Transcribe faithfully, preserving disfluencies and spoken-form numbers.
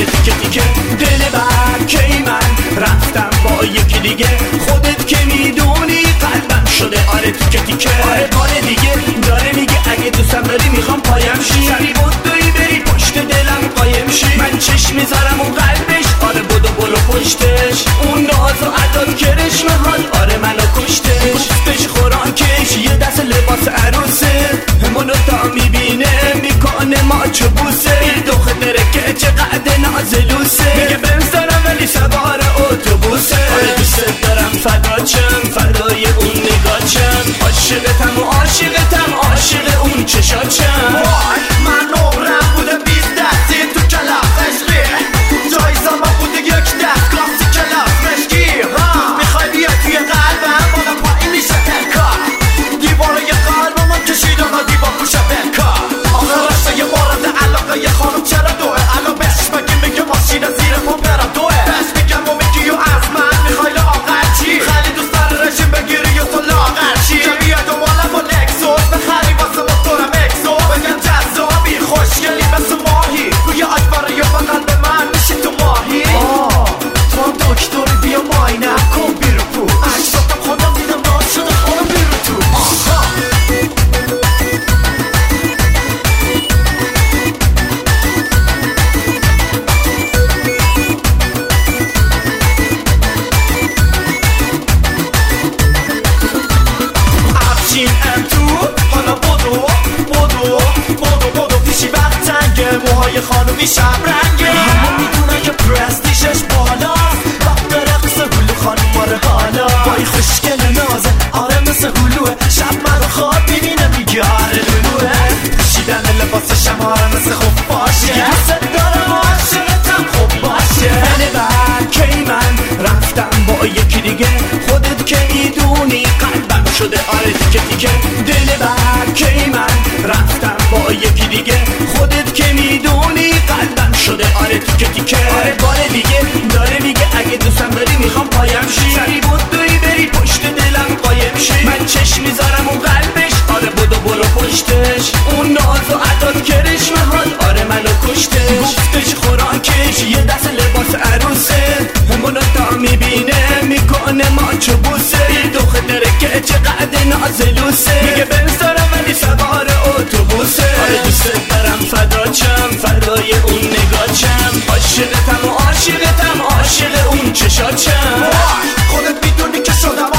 تیکه تیکه. دل بر کی من رفتم با یکی دیگه، خودت که میدونی قلبم شده آره تیکه تیکه. آره بار دیگه داره میگه اگه دوستم داری میخوام پایم شی، سری بدوی بری پشت دلم قایم شی. من چشم میذارم اون قلبش، آره بدو برو پشتش. اون ناز و عداد کرشمه حال آره منو کشتش. گفتش خوراکش یه دست لباس عروسه، همونو تا میبینه میکنه ماچو بوسه. این دوخه درکه چقدر نازلوسه، میگه بنز دارم ولی سوار اتوبوسه. آره دوست دارم فداچم فدای اون نگاچم، عاشقتم و عاشقتم عاشق اون چشاچم. وای من نورم بوده بیست دستی تو کلاس عشقی، جایزه ما بوده یک دست کلاسی کلاس مشکی. میخوای بیا توی قلبم بالا پایین میشه تنکار، دیواره یه قلب من کشید آقا دیوار پوشه بنکار. آخه رشته یه مورد علاقه یه خانم چرا دوه، الان بهش بگی میگه ماشین زیر پا برا دوه. بهش میگم و میگی و از من میخوای لاغر چی، خیلی دوست داره رژیم بگیری و تو لاغر چی. که بیا دوالم و لکسوس بخری واسه موتورم اکسوس، بگم جذابی خوشگلی مثل ماهی، روی آجباره یا بقل به من میشی تو ماهی. آه تو هم دکتری بیا ماینم کن بیرو پو، عکساتم خودم دیدم باز شده خودم بیرو تو. آها ام تو حالا بدو بدو بدو بدو پیشی وقت تنگه، موهای خانومی شب رنگه، همه میدونن که پرستیشش بالاست، وقت رقص هلو خانوم آره حالا بای خوشگل نازه آره مثل هلوه. شب من رو خواب میبینه میگه آره لولوه، پوشیدن لباسشم آره مثل خوب باشه، دوست دارم عاشقتم خوب باشه. دل بر کی من رفتم با یکی دیگه، خودت که میدونی قلبم شده آره تیکه تیکه. دل بر کی من رفتم با یکی دیگه، خودت که میدونی قلبم شده آره تیکه تیکه. آره بار دیگه داره میگه اگه دوستم داری میخوام پایم شی، سری بدوی بری پشت دلم قایم شی. من چشم میذارم اون قلبش، آره بدو برو پشتش. اون ناز و عداد کرشمه حال آره منو کشتش. گفتش خوراکش یه دست لباس عروسه، همونو تا میبینه میکنه ماچو بوسه. این دوخه درکه چقدر نازلوسه، میگه بنز دارم ولی سوار اتوبوسه. آره دوست دارم فداچم فدای اون نگاچم، عاشقتم و عاشقتم عاشق اون چشاچم. خودت میدونی که شدم